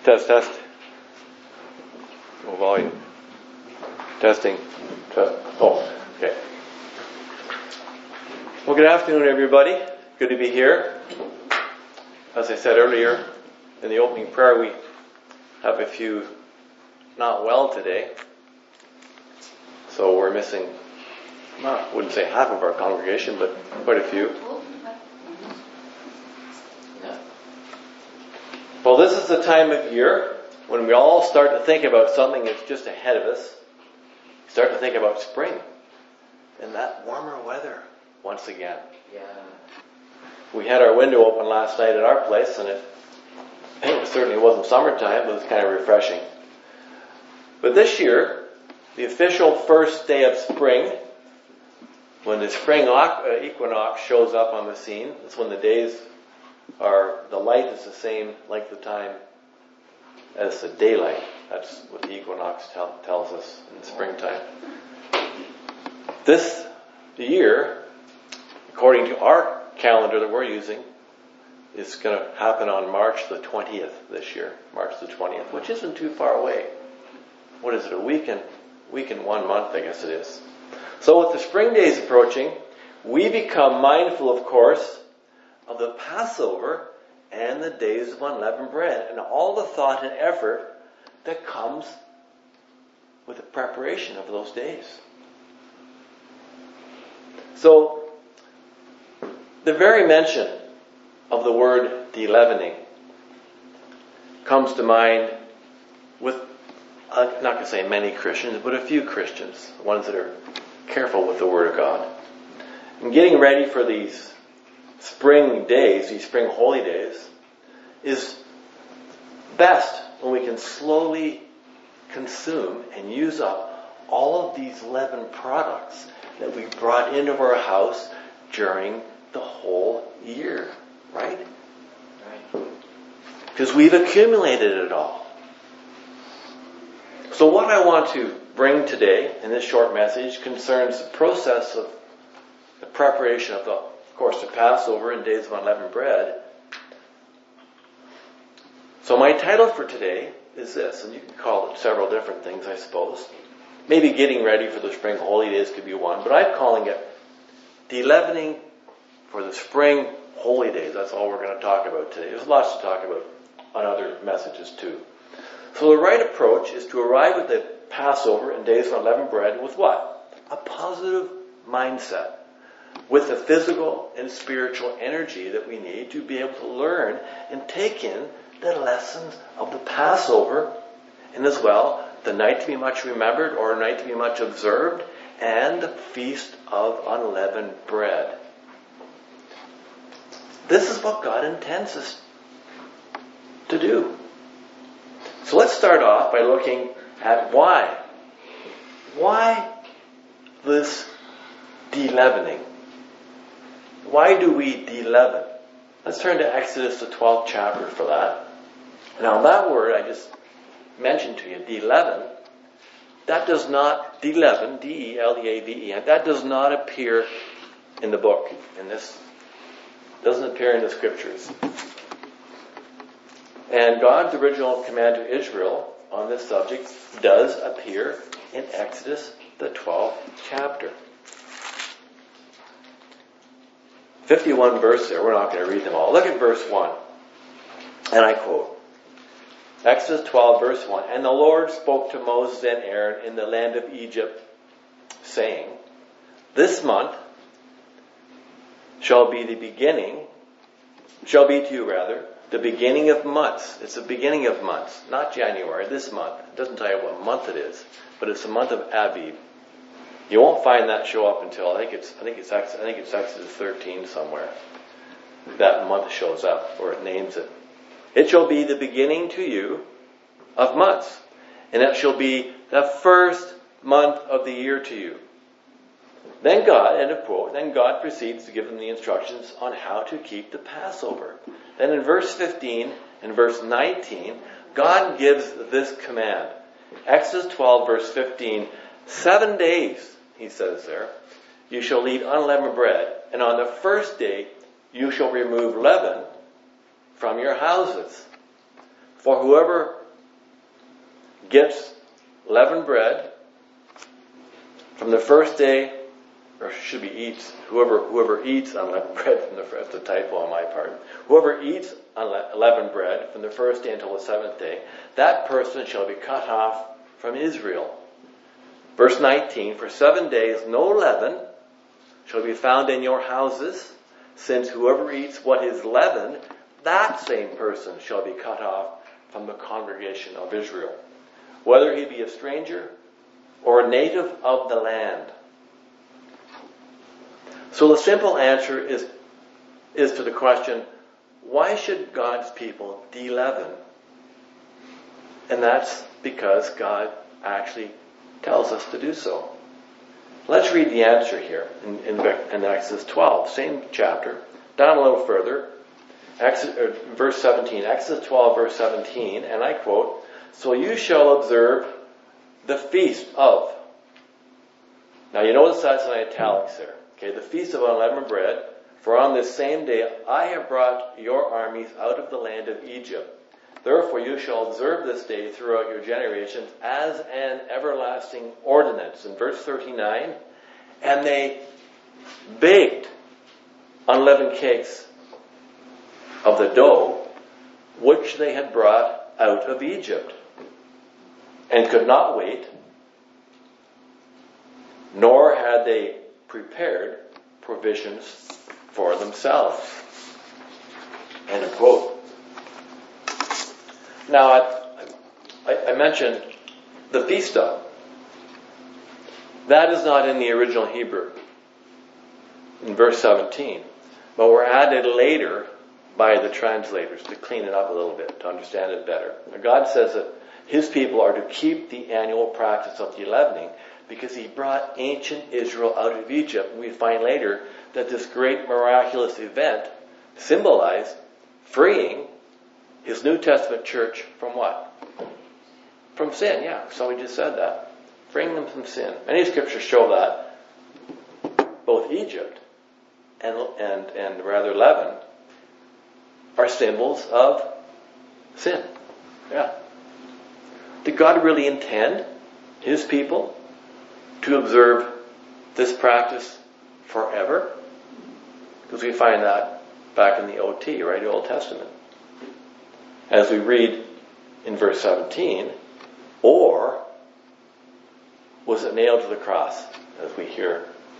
Test. No volume. Testing. Test. Oh, okay. Well, good afternoon, everybody. Good to be here. As I said earlier, in the opening prayer, we have a few not well today. So we're missing, I wouldn't say half of our congregation, but quite a few. Well, this is the time of year when we all start to think about something that's just ahead of us. We start to think about spring and that warmer weather once again. Yeah. We had our window open last night at our place, and it certainly wasn't summertime, but it was kind of refreshing. But this year, the official first day of spring, when the spring equinox shows up on the scene, that's when the light is the same length of time as the daylight. That's what the equinox tells us in the springtime. This year, according to our calendar that we're using, is going to happen on March the 20th this year. March the 20th, which isn't too far away. What is it, a week and 1 month, I guess it is. So with the spring days approaching, we become mindful, of course, of the Passover and the days of unleavened bread and all the thought and effort that comes with the preparation of those days. So, the very mention of the word de-leavening comes to mind with, I'm not going to say many Christians, but a few Christians, ones that are careful with the Word of God. And getting ready for these spring days, these spring holy days, is best when we can slowly consume and use up all of these leavened products that we brought into our house during the whole year, right? Because we've accumulated it all. So what I want to bring today in this short message concerns the process of the preparation of course, the Passover and days of unleavened bread. So my title for today is this, and you can call it several different things, I suppose. Maybe getting ready for the spring holy days could be one, but I'm calling it de-leavening for the spring holy days. That's all we're going to talk about today. There's lots to talk about on other messages too. So the right approach is to arrive at the Passover and days of unleavened bread with what? A positive mindset. With the physical and spiritual energy that we need to be able to learn and take in the lessons of the Passover, and as well, the night to be much remembered or a night to be much observed, and the feast of unleavened bread. This is what God intends us to do. So let's start off by looking at why. Why this de-leavening? Why do we de-leaven? Let's turn to Exodus, the 12th chapter for that. Now that word I just mentioned to you, de-leaven, that does not, de-leaven, D-E-L-E-A-V-E, that does not appear in the book. This doesn't appear in the scriptures. And God's original command to Israel on this subject does appear in Exodus, the 12th chapter. 51 verses there. We're not going to read them all. Look at verse 1. And I quote, Exodus 12, verse 1. And the Lord spoke to Moses and Aaron in the land of Egypt, saying, This month shall be to you, the beginning of months. It's the beginning of months, not January, this month. It doesn't tell you what month it is, but it's the month of Abib. You won't find that show up until I think it's Exodus 13 somewhere. That month shows up, or it names it. It shall be the beginning to you of months, and it shall be the first month of the year to you. Then God, end of quote, then God proceeds to give them the instructions on how to keep the Passover. Then in verse 15 and verse 19, God gives this command. Exodus 12, verse 15, 7 days, he says there, you shall eat unleavened bread, and on the first day you shall remove leaven from your houses. For whoever gets leavened bread from the first day, or should be eats, whoever eats unleavened bread from that's a typo on my part. Whoever eats unleavened bread from the first day until the seventh day, that person shall be cut off from Israel. Verse 19, for 7 days no leaven shall be found in your houses, since whoever eats what is leavened, that same person shall be cut off from the congregation of Israel, whether he be a stranger or a native of the land. So the simple answer is to the question, why should God's people de-leaven? And that's because God actually tells us to do so. Let's read the answer here in Exodus 12, same chapter, down a little further, verse 17, Exodus 12, verse 17, and I quote, so you shall observe the feast of. Now you notice that's in italics there. Okay, the feast of unleavened bread, for on this same day I have brought your armies out of the land of Egypt. Therefore you shall observe this day throughout your generations as an everlasting ordinance. In verse 39, and they baked unleavened cakes of the dough which they had brought out of Egypt, and could not wait, nor had they prepared provisions for themselves. End of quote. Now, I mentioned the feast of. That is not in the original Hebrew, in verse 17, but were added later by the translators to clean it up a little bit, to understand it better. Now, God says that His people are to keep the annual practice of the leavening because He brought ancient Israel out of Egypt. And we find later that this great miraculous event symbolized freeing His New Testament church from what? From sin, yeah. So we just said that. Freeing them from sin. Many scriptures show that both Egypt and rather leaven are symbols of sin. Yeah. Did God really intend His people to observe this practice forever? Because we find that back in the OT, right? The Old Testament. As we read in verse 17, or was it nailed to the cross, as we hear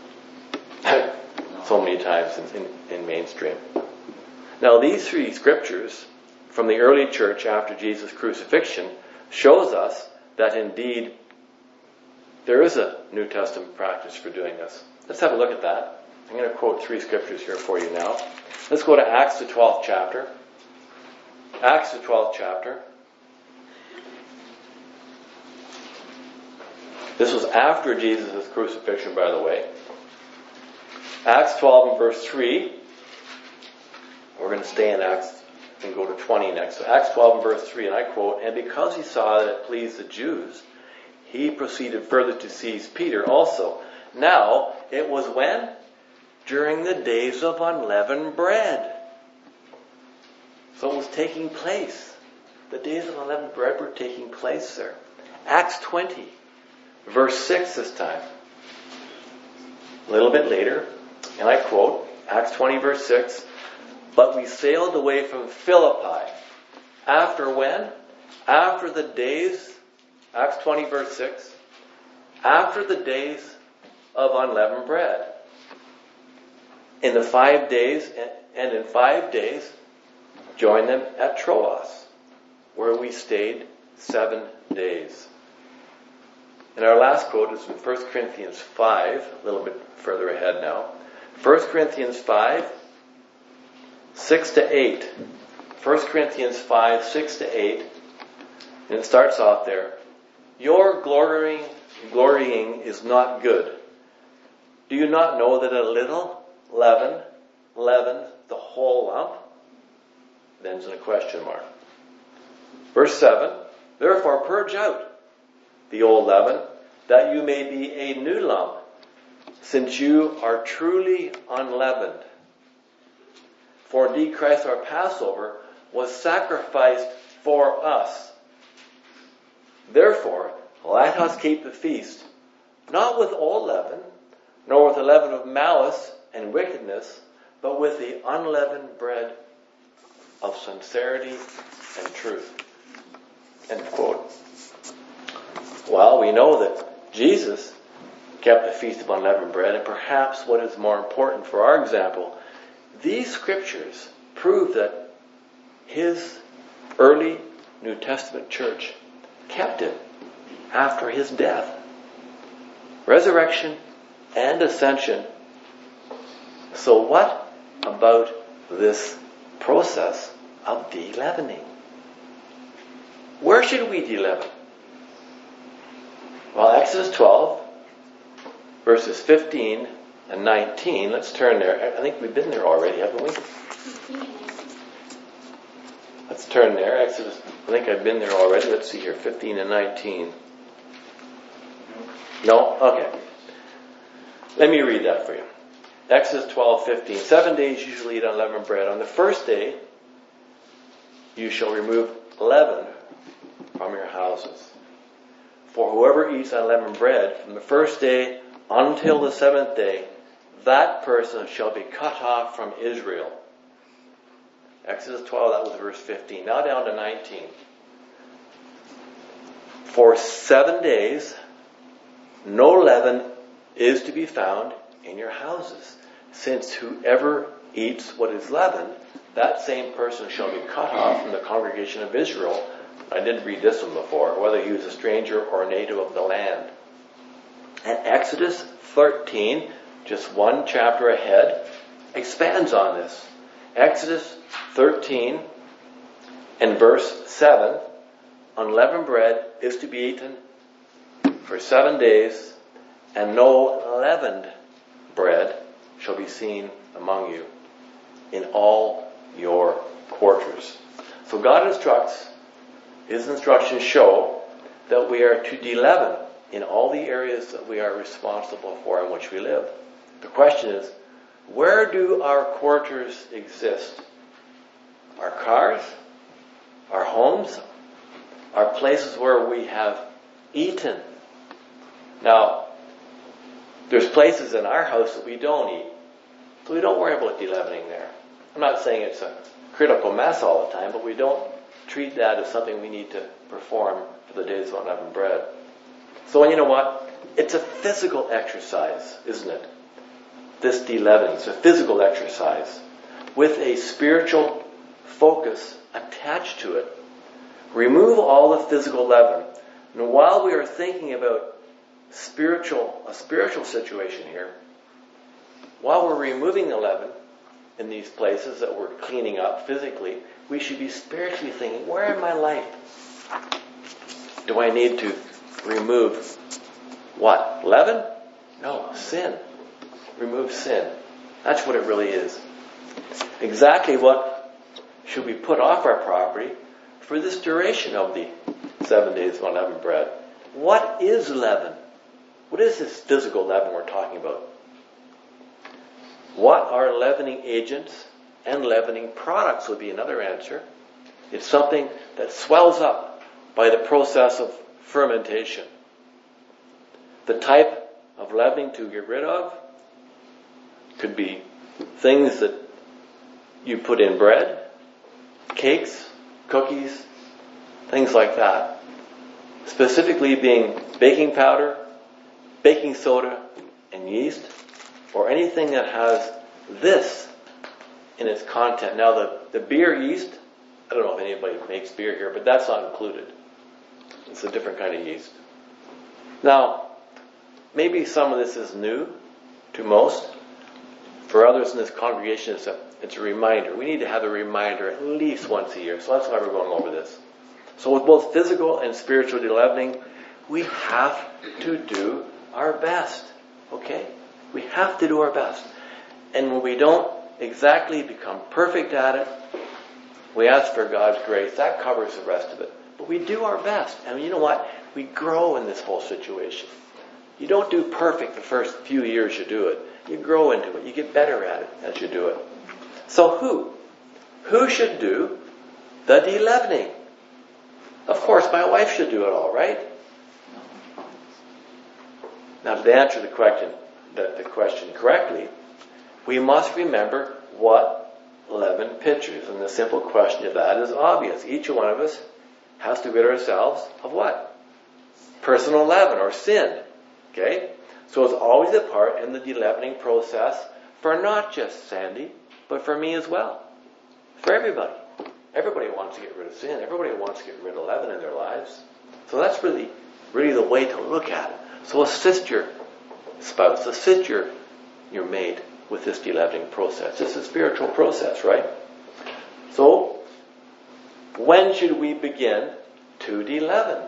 so many times in mainstream. Now these three scriptures from the early church after Jesus' crucifixion shows us that indeed there is a New Testament practice for doing this. Let's have a look at that. I'm going to quote three scriptures here for you now. Let's go to Acts the 12th chapter. Acts the 12th chapter. This was after Jesus' crucifixion, by the way. Acts 12 and verse 3. We're going to stay in Acts and go to 20 next. So Acts 12 and verse 3, and I quote, and because he saw that it pleased the Jews, he proceeded further to seize Peter also. Now, it was when? During the days of unleavened bread. So it was taking place. The days of unleavened bread were taking place there. Acts 20, verse 6 this time. A little bit later, and I quote, Acts 20, verse 6, but we sailed away from Philippi. After when? After the days, Acts 20, verse 6, after the days of unleavened bread. In the 5 days, and in 5 days, joined them at Troas, where we stayed 7 days. And our last quote is in 1 Corinthians 5, a little bit further ahead now. 1 Corinthians 5, 6 to 8. 1 Corinthians 5, 6 to 8. And it starts off there. Your glorying is not good. Do you not know that a little leaven leavens the whole lump? It ends in a question mark. Verse 7. Therefore purge out the old leaven, that you may be a new lump, since you are truly unleavened. For indeed Christ our Passover was sacrificed for us. Therefore, let us keep the feast, not with old leaven, nor with the leaven of malice and wickedness, but with the unleavened bread of sincerity and truth. End quote. Well, we know that Jesus kept the Feast of Unleavened Bread, and perhaps what is more important for our example, these scriptures prove that his early New Testament church kept it after his death, resurrection, and ascension. So what about this process of de-leavening? Where should we de-leaven? Well, Exodus 12, verses 15 and 19, let's turn there. I think we've been there already, haven't we? Let's turn there. Exodus, I think I've been there already. Let's see here, 15 and 19. No? Okay. Let me read that for you. Exodus 12:15. 7 days you shall eat unleavened bread. On the first day, you shall remove leaven from your houses. For whoever eats unleavened bread from the first day until the seventh day, that person shall be cut off from Israel. Exodus 12, that was verse 15. Now down to 19. For 7 days, no leaven is to be found in your houses, since whoever eats what is leavened, that same person shall be cut off from the congregation of Israel. I didn't read this one before, whether he was a stranger or a native of the land. And Exodus 13, just one chapter ahead, expands on this. Exodus 13 and verse 7, unleavened bread is to be eaten for 7 days, and no leavened bread shall be seen among you in all your quarters. So God instructs, his instructions show that we are to de-leaven in all the areas that we are responsible for in which we live. The question is, where do our quarters exist? Our cars? Our homes? Our places where we have eaten? Now, there's places in our house that we don't eat, so we don't worry about de-leavening there. I'm not saying it's a critical mess all the time, but we don't treat that as something we need to perform for the days of unleavened bread. So, you know what? It's a physical exercise, isn't it? This de-leavening. It's a physical exercise with a spiritual focus attached to it. Remove all the physical leaven. And while we are thinking about a spiritual situation here, while we're removing the leaven in these places that we're cleaning up physically, we should be spiritually thinking, where in my life do I need to remove what? Leaven? No, sin. Remove sin. That's what it really is. Exactly what should we put off our property for this duration of the 7 days of unleavened bread? What is leaven? What is this physical leaven we're talking about? What are leavening agents and leavening products would be another answer. It's something that swells up by the process of fermentation. The type of leavening to get rid of could be things that you put in bread, cakes, cookies, things like that. Specifically being baking powder, baking soda, and yeast, or anything that has this in its content. Now the beer yeast, I don't know if anybody makes beer here, but that's not included. It's a different kind of yeast. Now, maybe some of this is new to most. For others in this congregation, it's a reminder. We need to have a reminder at least once a year. So that's why we're going over this. So with both physical and spiritual de-leavening, we have to do our best. Okay? We have to do our best. And when we don't exactly become perfect at it, we ask for God's grace. That covers the rest of it. But we do our best. And you know what? We grow in this whole situation. You don't do perfect the first few years you do it. You grow into it. You get better at it as you do it. So who? Who should do the de-leavening? Of course, my wife should do it all, right? Now, to answer the question correctly, we must remember what leaven pictures. And the simple question of that is obvious. Each one of us has to rid ourselves of what? Personal leaven or sin. Okay? So it's always a part in the de-leavening process for not just Sandy, but for me as well. For everybody. Everybody wants to get rid of sin. Everybody wants to get rid of leaven in their lives. So that's really the way to look at it. So assist your spouse, assist your mate with this de-leavening process. It's a spiritual process, right? So, when should we begin to de-leaven?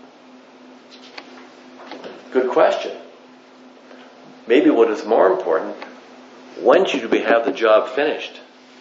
Good question. Maybe what is more important, when should we have the job finished?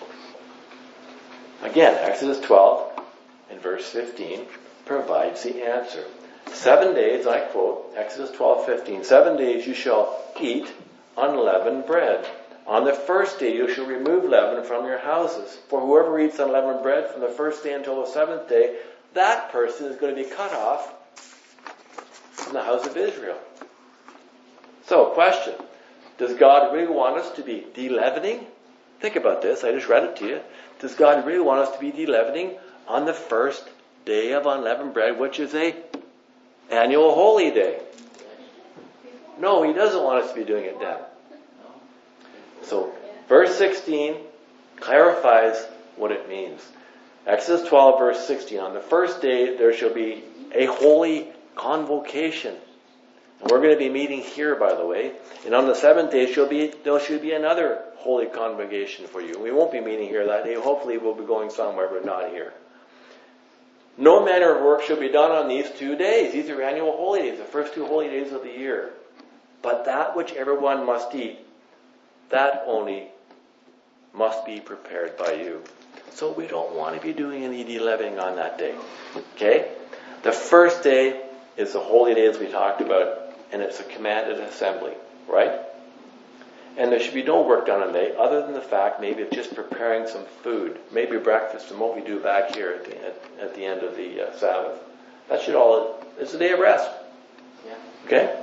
Again, Exodus 12 and verse 15 provides the answer. 7 days, I quote, Exodus 12:15, 7 days you shall eat unleavened bread. On the first day you shall remove leaven from your houses. For whoever eats unleavened bread from the first day until the seventh day, that person is going to be cut off from the house of Israel. So, question. Does God really want us to be de-leavening? Think about this. I just read it to you. Does God really want us to be de-leavening on the first day of unleavened bread, which is a annual holy day? No, He doesn't want us to be doing it then. So, verse 16 clarifies what it means. Exodus 12, verse 16. On the first day there shall be a holy convocation. And we're going to be meeting here, by the way. And on the seventh day there should be another holy convocation for you. We won't be meeting here that day. Hopefully we'll be going somewhere, but not here. No manner of work shall be done on these 2 days. These are annual holy days, the first 2 holy days of the year. But that which everyone must eat, that only must be prepared by you. So we don't want to be doing any de-leavening on that day. Okay? The first day is the holy day as we talked about, and it's a commanded assembly, right? And there should be no work done on the day other than the fact maybe of just preparing some food, maybe breakfast and what we do back here at the end of the Sabbath. That should all, it's a day of rest. Yeah. Okay?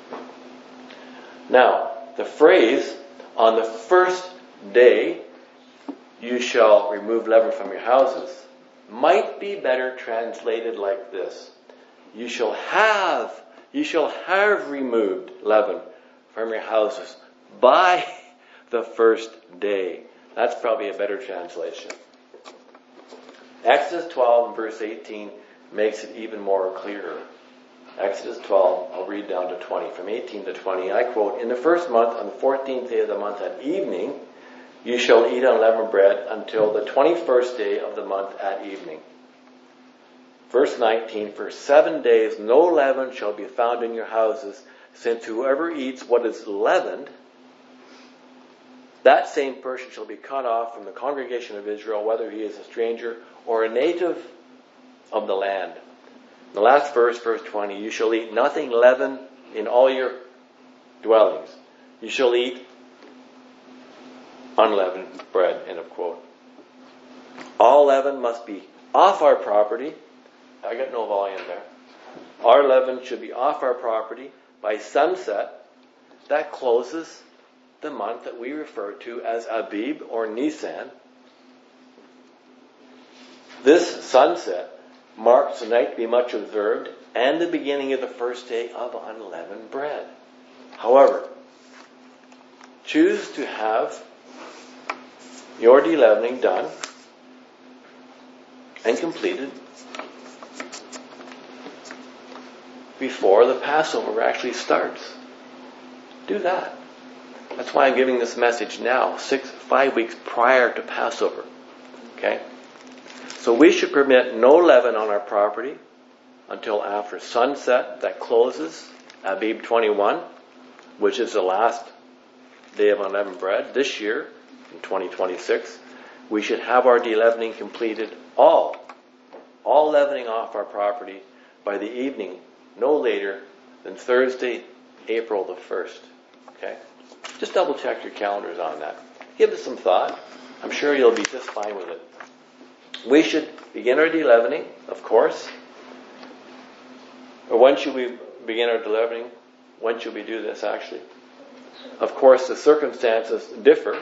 Now, the phrase, on the first day you shall remove leaven from your houses, might be better translated like this. You shall have removed leaven from your houses by the first day. That's probably a better translation. Exodus 12 and verse 18 makes it even more clearer. Exodus 12, I'll read down to 20. From 18 to 20, I quote, in the first month, on the 14th day of the month at evening, you shall eat unleavened bread until the 21st day of the month at evening. Verse 19, for 7 days no leaven shall be found in your houses, since whoever eats what is leavened, that same person shall be cut off from the congregation of Israel, whether he is a stranger or a native of the land. The last verse, verse 20, you shall eat nothing leavened in all your dwellings. You shall eat unleavened bread, end of quote. All leaven must be off our property. I got no volume there. Our leaven should be off our property by sunset. That closes the month that we refer to as Abib or Nisan. This sunset marks the night to be much observed and the beginning of the first day of unleavened bread. However, choose to have your de-leavening done and completed before the Passover actually starts. Do that. That's why I'm giving this message now, 5 weeks prior to Passover. Okay? So we should permit no leaven on our property until after sunset. That closes Abib 21, which is the last day of unleavened bread this year, in 2026. We should have our de-leavening completed, all leavening off our property by the evening, no later than Thursday, April the 1st. Okay? Just double check your calendars on that. Give it some thought. I'm sure you'll be just fine with it. We should begin our de-leavening, of course, Or when should we begin our leavening? When should we do this actually? Of course, the circumstances differ.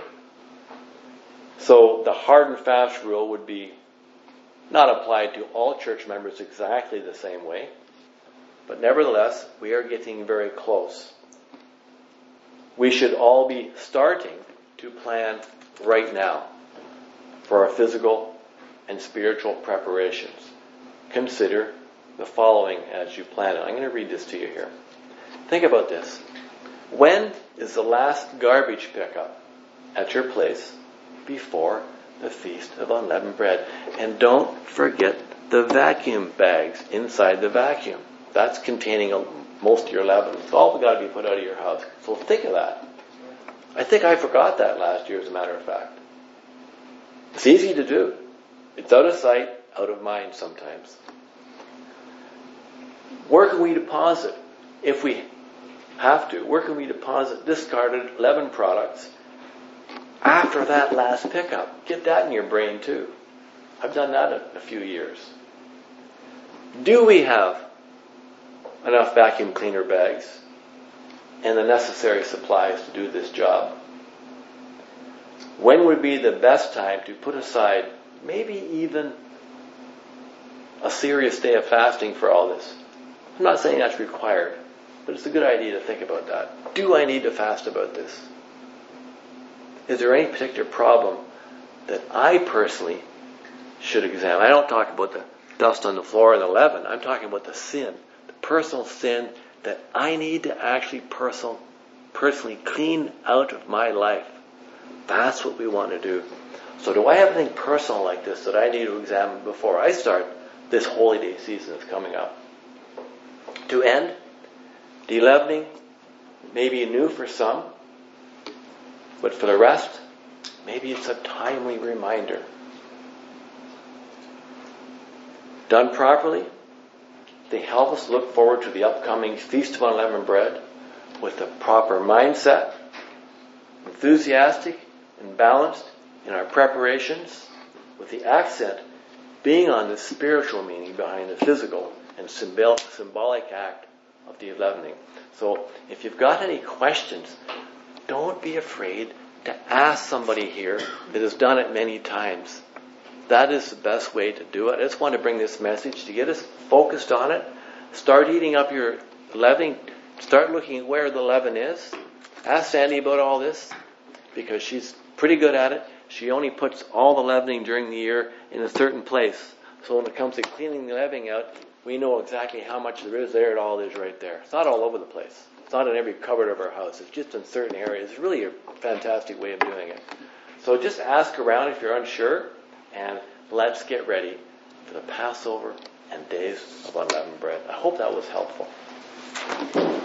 So the hard and fast rule would be not applied to all church members exactly the same way. But nevertheless, we are getting very close. We should all be starting to plan right now for our physical and spiritual preparations. Consider the following as you plan it. I'm going to read this to you here. Think about this. When is the last garbage pickup at your place before the Feast of Unleavened Bread? And don't forget the vacuum bags inside the vacuum. That's containing most of your leaven. It's all got to be put out of your house. So think of that. I think I forgot that last year, as a matter of fact. It's easy to do. It's out of sight, out of mind sometimes. Where can we deposit, if we have to, where can we deposit discarded leaven products after that last pickup? Get that in your brain too. I've done that in a few years. Do we have enough vacuum cleaner bags and the necessary supplies to do this job? When would be the best time to put aside maybe even a serious day of fasting for all this? I'm not saying that's required, but it's a good idea to think about that. Do I need to fast about this? Is there any particular problem that I personally should examine? I don't talk about the dust on the floor and the leaven. I'm talking about the sin, the personal sin that I need to actually personally clean out of my life. That's what we want to do. So do I have anything personal like this that I need to examine before I start this holy day season that's coming up? To end, de-leavening may be new for some, but for the rest, maybe it's a timely reminder. Done properly, they help us look forward to the upcoming Feast of Unleavened Bread with the proper mindset, enthusiastic and balanced in our preparations, with the accent being on the spiritual meaning behind the physical and symbolic act of de-leavening. So if you've got any questions, don't be afraid to ask somebody here that has done it many times. That is the best way to do it. I just want to bring this message to get us focused on it. Start eating up your leavening. Start looking at where the leaven is. Ask Sandy about all this because she's pretty good at it. She only puts all the leavening during the year in a certain place. So when it comes to cleaning the leavening out, we know exactly how much there is there. It all is right there. It's not all over the place. It's not in every cupboard of our house. It's just in certain areas. It's really a fantastic way of doing it. So just ask around if you're unsure, and let's get ready for the Passover and Days of Unleavened Bread. I hope that was helpful.